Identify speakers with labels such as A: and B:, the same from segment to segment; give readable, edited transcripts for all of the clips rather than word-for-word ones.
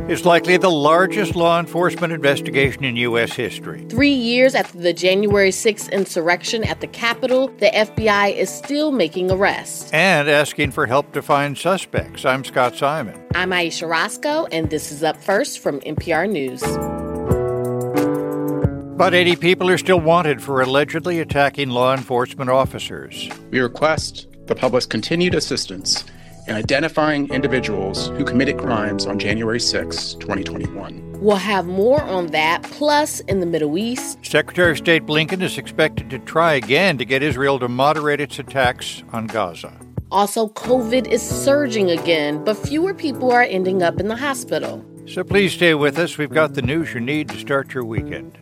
A: is likely the largest law enforcement investigation in U.S. history.
B: 3 years after the January 6th insurrection at the Capitol, the FBI is still making arrests.
A: And asking for help to find suspects. I'm Scott Simon.
B: I'm Aisha Roscoe, and this is Up First from NPR News.
A: About 80 people are still wanted for allegedly attacking law enforcement officers.
C: We request the public's continued assistance in identifying individuals who committed crimes on January 6, 2021.
B: We'll have more on that. Plus, in the Middle East,
A: Secretary of State Blinken is expected to try again to get Israel to moderate its attacks on Gaza.
B: Also, COVID is surging again, but fewer people are ending up in the hospital.
A: So please stay with us. We've got the news you need to start your weekend.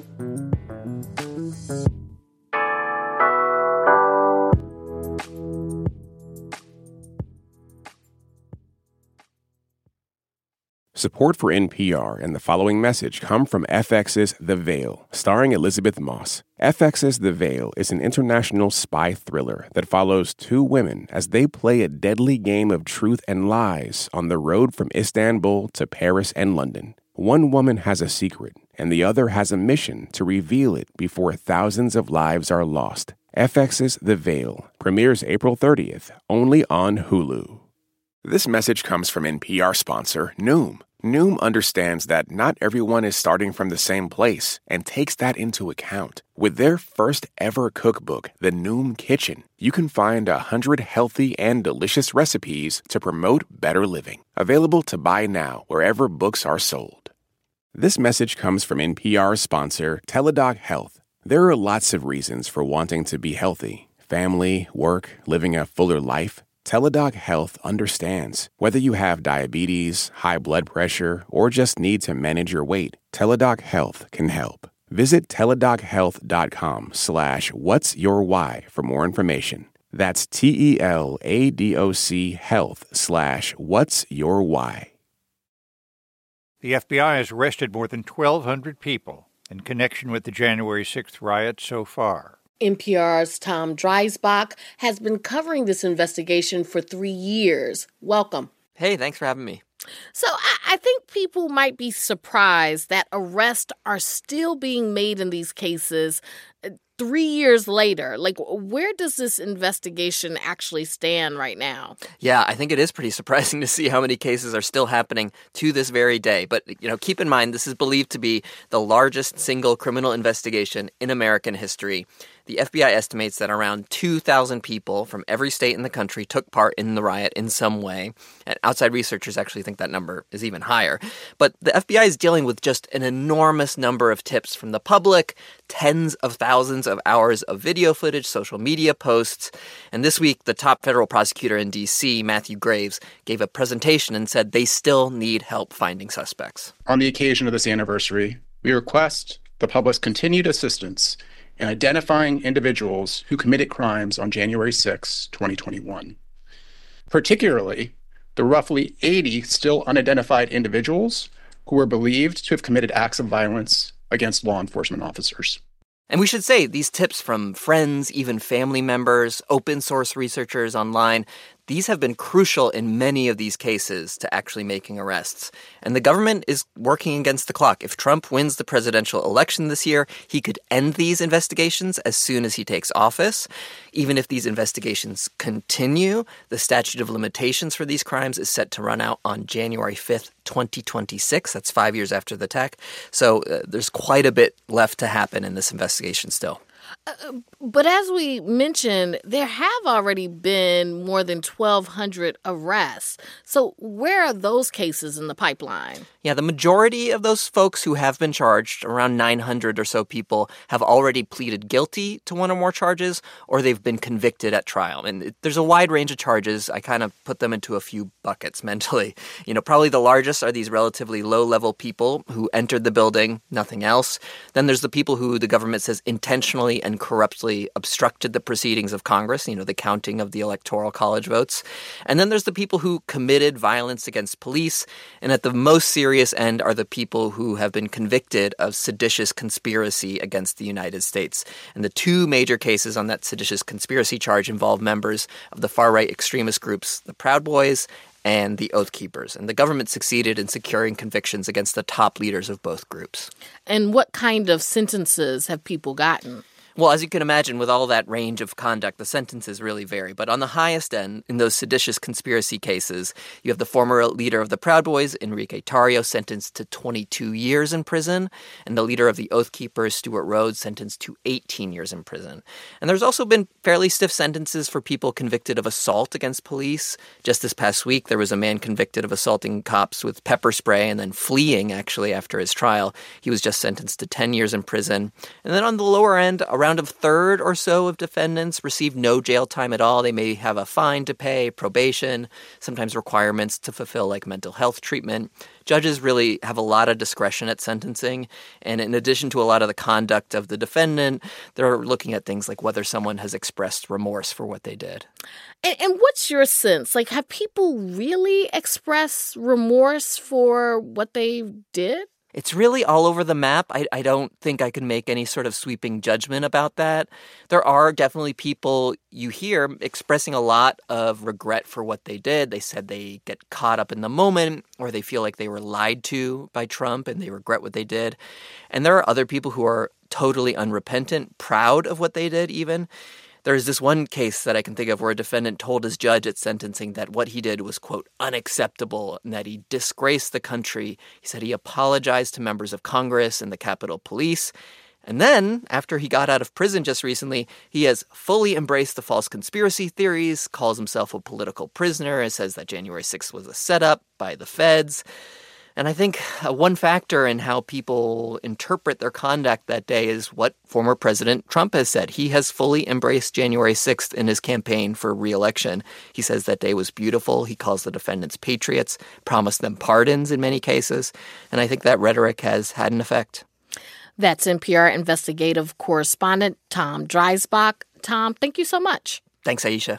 D: Support for NPR and the following message come from FX's The Veil, starring Elizabeth Moss. FX's The Veil is an international spy thriller that follows two women as they play a deadly game of truth and lies on the road from Istanbul to Paris and London. One woman has a secret, and the other has a mission to reveal it before thousands of lives are lost. FX's The Veil premieres April 30th, only on Hulu. This message comes from NPR sponsor Noom. Noom understands that not everyone is starting from the same place and takes that into account. With their first ever cookbook, The Noom Kitchen, you can find 100 healthy and delicious recipes to promote better living. Available to buy now wherever books are sold. This message comes from NPR sponsor Teladoc Health. There are lots of reasons for wanting to be healthy. Family, work, living a fuller life. Teladoc Health understands. Whether you have diabetes, high blood pressure, or just need to manage your weight, Teladoc Health can help. Visit teladochealth.com/whatsyourwhy for more information. That's TELADOC health/whatsyourwhy.
A: The FBI has arrested more than 1,200 people in connection with the January 6th riots so far.
B: NPR's Tom Dreisbach has been covering this investigation for 3 years. Welcome.
E: Hey, thanks for having me.
B: So I think people might be surprised that arrests are still being made in these cases 3 years later. Like, where does this investigation actually stand right now?
E: Yeah, I think it is pretty surprising to see how many cases are still happening to this very day. But, keep in mind, this is believed to be the largest single criminal investigation in American history. The FBI estimates that around 2,000 people from every state in the country took part in the riot in some way. And outside researchers actually think that number is even higher. But the FBI is dealing with just an enormous number of tips from the public, tens of thousands of hours of video footage, social media posts. And this week, the top federal prosecutor in D.C., Matthew Graves, gave a presentation and said they still need help finding suspects.
C: On the occasion of this anniversary, we request the public's continued assistance in identifying individuals who committed crimes on January 6, 2021. Particularly, the roughly 80 still unidentified individuals who were believed to have committed acts of violence against law enforcement officers.
E: And we should say these tips from friends, even family members, open source researchers online, these have been crucial in many of these cases to actually making arrests. And the government is working against the clock. If Trump wins the presidential election this year, he could end these investigations as soon as he takes office. Even if these investigations continue, the statute of limitations for these crimes is set to run out on January 5th, 2026. That's 5 years after the attack. So there's quite a bit left to happen in this investigation still.
B: But as we mentioned, there have already been more than 1,200 arrests. So where are those cases in the pipeline?
E: Yeah, the majority of those folks who have been charged, around 900 or so people, have already pleaded guilty to one or more charges, or they've been convicted at trial. And there's a wide range of charges. I kind of put them into a few buckets mentally. Probably the largest are these relatively low-level people who entered the building, nothing else. Then there's the people who the government says intentionally and corruptly obstructed the proceedings of Congress, the counting of the Electoral College votes. And then there's the people who committed violence against police. And at the most serious end are the people who have been convicted of seditious conspiracy against the United States. And the two major cases on that seditious conspiracy charge involve members of the far-right extremist groups, the Proud Boys and the Oath Keepers. And the government succeeded in securing convictions against the top leaders of both groups.
B: And what kind of sentences have people gotten?
E: Well, as you can imagine, with all that range of conduct, the sentences really vary. But on the highest end, in those seditious conspiracy cases, you have the former leader of the Proud Boys, Enrique Tarrio, sentenced to 22 years in prison, and the leader of the Oath Keepers, Stuart Rhodes, sentenced to 18 years in prison. And there's also been fairly stiff sentences for people convicted of assault against police. Just this past week, there was a man convicted of assaulting cops with pepper spray and then fleeing, actually, after his trial. He was just sentenced to 10 years in prison. And then on the lower end, around a third or so of defendants receive no jail time at all. They may have a fine to pay, probation, sometimes requirements to fulfill like mental health treatment. Judges really have a lot of discretion at sentencing. And in addition to a lot of the conduct of the defendant, they're looking at things like whether someone has expressed remorse for what they did.
B: And what's your sense? Like, have people really expressed remorse for what they did?
E: It's really all over the map. I don't think I can make any sort of sweeping judgment about that. There are definitely people you hear expressing a lot of regret for what they did. They said they get caught up in the moment, or they feel like they were lied to by Trump and they regret what they did. And there are other people who are totally unrepentant, proud of what they did even. There's this one case that I can think of where a defendant told his judge at sentencing that what he did was, quote, unacceptable, and that he disgraced the country. He said he apologized to members of Congress and the Capitol Police. And then, after he got out of prison just recently, he has fully embraced the false conspiracy theories, calls himself a political prisoner, and says that January 6th was a setup by the feds. And I think one factor in how people interpret their conduct that day is what former President Trump has said. He has fully embraced January 6th in his campaign for re-election. He says that day was beautiful. He calls the defendants patriots, promised them pardons in many cases. And I think that rhetoric has had an effect.
B: That's NPR investigative correspondent Tom Dreisbach. Tom, thank you so much.
E: Thanks, Aisha.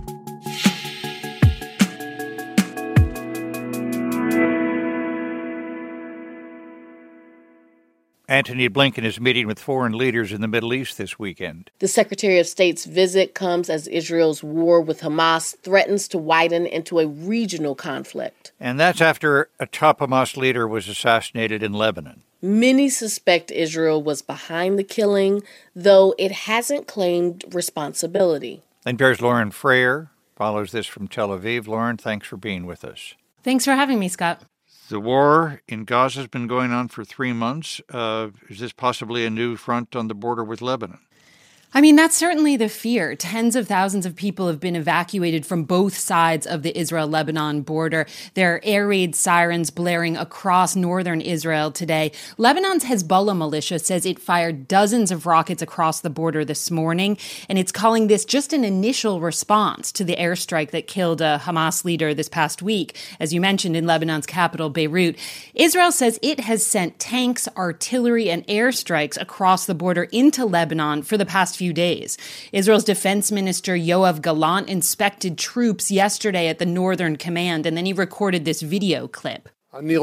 A: Antony Blinken is meeting with foreign leaders in the Middle East this weekend.
F: The Secretary of State's visit comes as Israel's war with Hamas threatens to widen into a regional conflict.
A: And that's after a top Hamas leader was assassinated in Lebanon.
F: Many suspect Israel was behind the killing, though it hasn't claimed responsibility.
A: NPR's Lauren Frayer follows this from Tel Aviv. Lauren, thanks for being with us.
G: Thanks for having me, Scott.
A: The war in Gaza has been going on for 3 months. Is this possibly a new front on the border with Lebanon?
G: I mean, that's certainly the fear. Tens of thousands of people have been evacuated from both sides of the Israel-Lebanon border. There are air raid sirens blaring across northern Israel today. Lebanon's Hezbollah militia says it fired dozens of rockets across the border this morning, and it's calling this just an initial response to the airstrike that killed a Hamas leader this past week, as you mentioned, in Lebanon's capital, Beirut. Israel says it has sent tanks, artillery, and airstrikes across the border into Lebanon for the past few days. Israel's defense minister Yoav Gallant inspected troops yesterday at the Northern Command, and then he recorded this video clip. In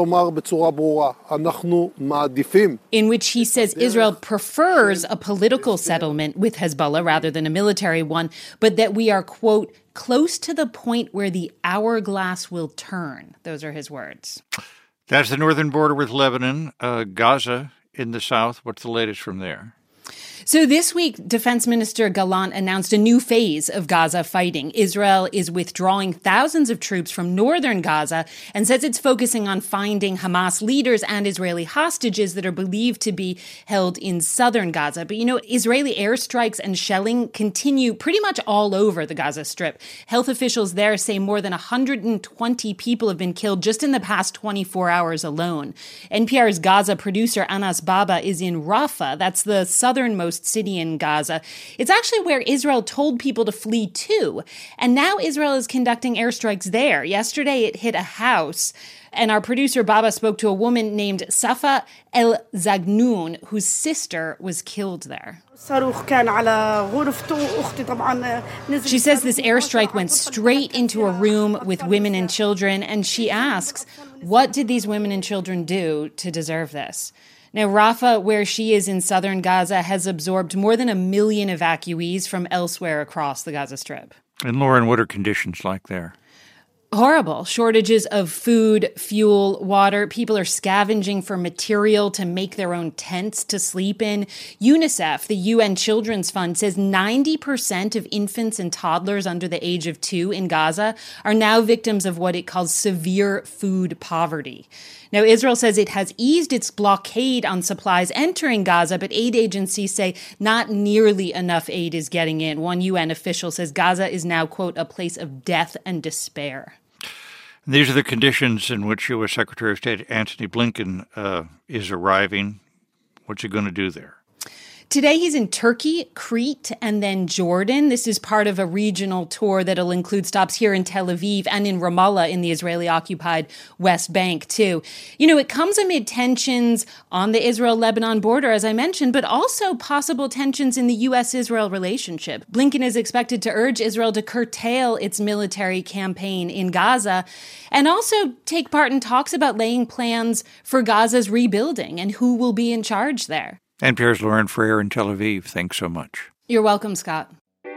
G: which he says Israel prefers a political settlement with Hezbollah rather than a military one, but that we are, quote, close to the point where the hourglass will turn. Those are his words.
A: That's the northern border with Lebanon. Gaza in the south. What's the latest from there?
G: So this week, Defense Minister Gallant announced a new phase of Gaza fighting. Israel is withdrawing thousands of troops from northern Gaza and says it's focusing on finding Hamas leaders and Israeli hostages that are believed to be held in southern Gaza. But, you know, Israeli airstrikes and shelling continue pretty much all over the Gaza Strip. Health officials there say more than 120 people have been killed just in the past 24 hours alone. NPR's Gaza producer Anas Baba is in Rafah. That's the southernmost city in Gaza. It's actually where Israel told people to flee to. And now Israel is conducting airstrikes there. Yesterday, it hit a house. And our producer Baba spoke to a woman named Safa El Zagnoun, whose sister was killed there. She says this airstrike went straight into a room with women and children. And she asks, what did these women and children do to deserve this? Now, Rafah, where she is in southern Gaza, has absorbed more than 1 million evacuees from elsewhere across the Gaza Strip.
A: And Lauren, what are conditions like there?
G: Horrible. Shortages of food, fuel, water. People are scavenging for material to make their own tents to sleep in. UNICEF, the UN Children's Fund, says 90% of infants and toddlers under the age of 2 in Gaza are now victims of what it calls severe food poverty. Now, Israel says it has eased its blockade on supplies entering Gaza, but aid agencies say not nearly enough aid is getting in. One UN official says Gaza is now, quote, a place of death and despair.
A: These are the conditions in which U.S. Secretary of State Antony Blinken is arriving. What's he going to do there?
G: Today, he's in Turkey, Crete, and then Jordan. This is part of a regional tour that'll include stops here in Tel Aviv and in Ramallah in the Israeli-occupied West Bank, too. You know, it comes amid tensions on the Israel-Lebanon border, as I mentioned, but also possible tensions in the U.S.-Israel relationship. Blinken is expected to urge Israel to curtail its military campaign in Gaza and also take part in talks about laying plans for Gaza's rebuilding and who will be in charge there.
A: NPR's Lauren Freire in Tel Aviv. Thanks so much.
G: You're welcome, Scott.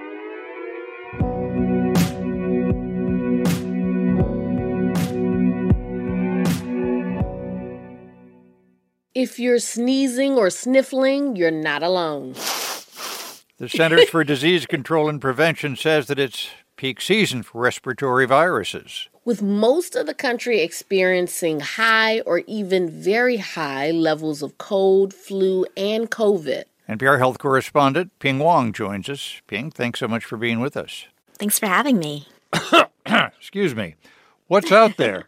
F: If you're sneezing or sniffling, you're not alone.
A: The Centers for Disease Control and Prevention says that it's peak season for respiratory viruses,
F: with most of the country experiencing high or even very high levels of cold, flu, and COVID.
A: NPR health correspondent Ping Wong joins us. Ping, thanks so much for being with us.
H: Thanks for having me.
A: Excuse me. What's out there?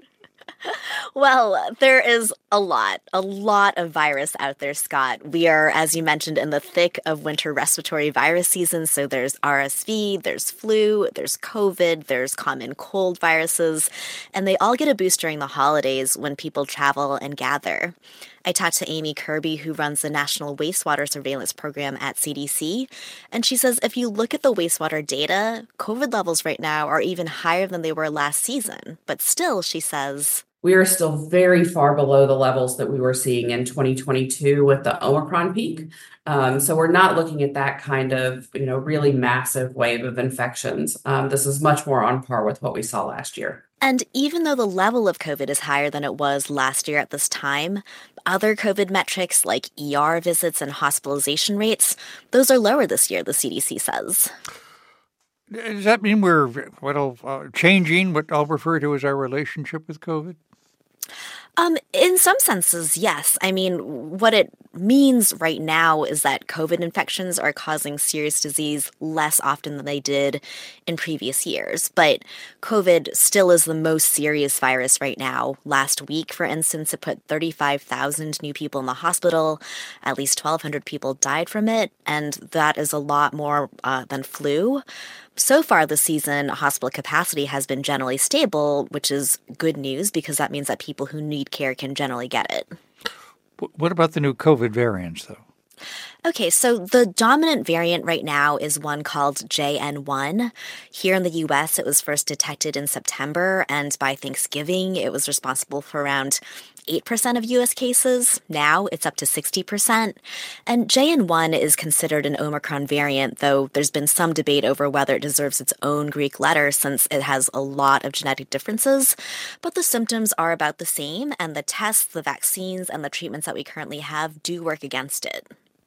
H: Well, there is a lot of virus out there, Scott. We are, as you mentioned, in the thick of winter respiratory virus season. So there's RSV, there's flu, there's COVID, there's common cold viruses, and they all get a boost during the holidays when people travel and gather. I talked to Amy Kirby, who runs the National Wastewater Surveillance Program at CDC, and she says if you look at the wastewater data, COVID levels right now are even higher than they were last season. But still, she says,
I: we are still very far below the levels that we were seeing in 2022 with the Omicron peak. So we're not looking at that kind of, really massive wave of infections. This is much more on par with what we saw last year.
H: And even though the level of COVID is higher than it was last year at this time, other COVID metrics like ER visits and hospitalization rates, those are lower this year, the CDC says.
A: Does that mean we're changing what I'll refer to as our relationship with COVID?
H: In some senses, yes. I mean, what it means right now is that COVID infections are causing serious disease less often than they did in previous years. But COVID still is the most serious virus right now. Last week, for instance, it put 35,000 new people in the hospital. At least 1,200 people died from it, and that is a lot more than flu. So far this season, hospital capacity has been generally stable, which is good news because that means that people who need care can generally get it.
A: What about the new COVID variants, though?
H: Okay, so the dominant variant right now is one called JN1. Here in the U.S., it was first detected in September, and by Thanksgiving, it was responsible for around 8% of U.S. cases. Now it's up to 60%. And JN1 is considered an Omicron variant, though there's been some debate over whether it deserves its own Greek letter since it has a lot of genetic differences. But the symptoms are about the same, and the tests, the vaccines, and the treatments that we currently have do work against it.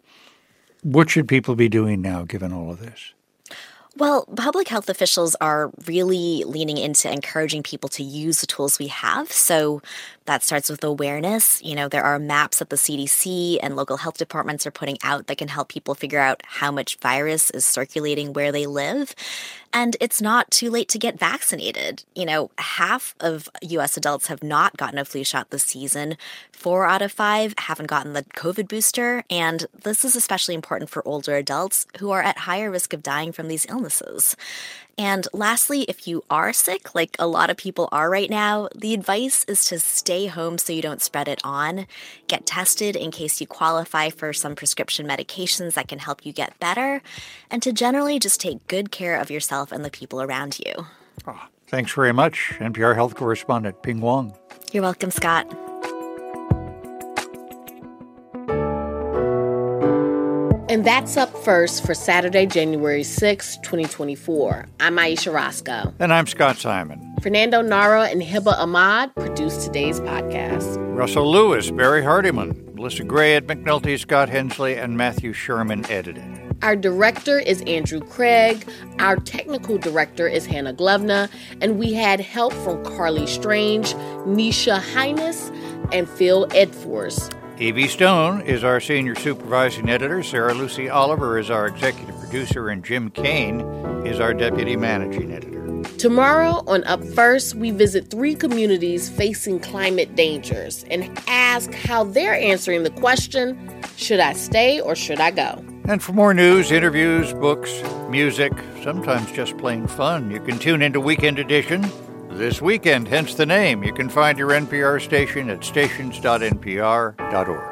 A: What should people be doing now, given all of this?
H: Well, public health officials are really leaning into encouraging people to use the tools we have. So that starts with awareness. There are maps that the CDC and local health departments are putting out that can help people figure out how much virus is circulating where they live. And it's not too late to get vaccinated. Half of U.S. adults have not gotten a flu shot this season. 4 out of 5 haven't gotten the COVID booster. And this is especially important for older adults who are at higher risk of dying from these illnesses. And lastly, if you are sick, like a lot of people are right now, the advice is to stay home so you don't spread it on. Get tested in case you qualify for some prescription medications that can help you get better, and to generally just take good care of yourself and the people around you.
A: Oh, thanks very much, NPR health correspondent Ping Wong.
H: You're welcome, Scott.
F: And that's Up First for Saturday, January 6, 2024. I'm Aisha Roscoe.
A: And I'm Scott Simon.
F: Fernando Nara and Hiba Ahmad produced today's podcast.
A: Russell Lewis, Barry Hardiman, Melissa Gray, Ed McNulty, Scott Hensley, and Matthew Sherman edited.
F: Our director is Andrew Craig. Our technical director is Hannah Glovna. And we had help from Carly Strange, Nisha Highness, and Phil Edfors.
A: Evie Stone is our senior supervising editor. Sarah Lucy Oliver is our executive producer. And Jim Kane is our deputy managing editor.
F: Tomorrow on Up First, we visit 3 communities facing climate dangers and ask how they're answering the question, should I stay or should I go?
A: And for more news, interviews, books, music, sometimes just plain fun, you can tune into Weekend Edition this weekend, hence the name. You can find your NPR station at stations.npr.org.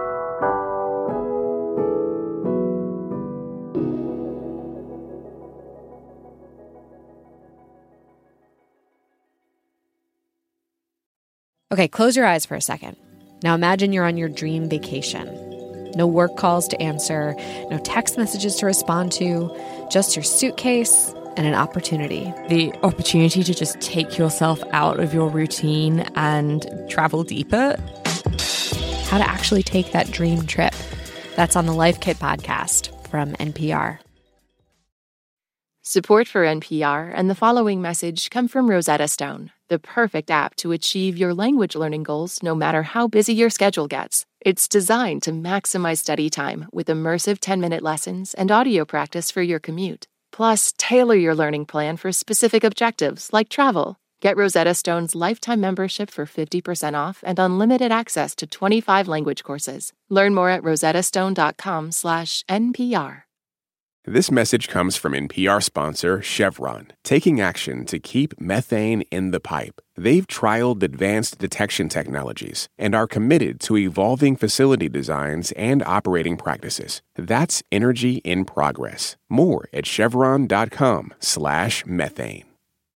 J: Okay, close your eyes for a second. Now imagine you're on your dream vacation. No work calls to answer, no text messages to respond to, just your suitcase and an opportunity.
K: The opportunity to just take yourself out of your routine and travel deeper.
J: How to actually take that dream trip. That's on the Life Kit podcast from NPR.
L: Support for NPR and the following message come from Rosetta Stone, the perfect app to achieve your language learning goals no matter how busy your schedule gets. It's designed to maximize study time with immersive 10-minute lessons and audio practice for your commute. Plus, tailor your learning plan for specific objectives like travel. Get Rosetta Stone's lifetime membership for 50% off and unlimited access to 25 language courses. Learn more at rosettastone.com/NPR.
D: This message comes from NPR sponsor Chevron, taking action to keep methane in the pipe. They've trialed advanced detection technologies and are committed to evolving facility designs and operating practices. That's energy in progress. More at chevron.com/methane.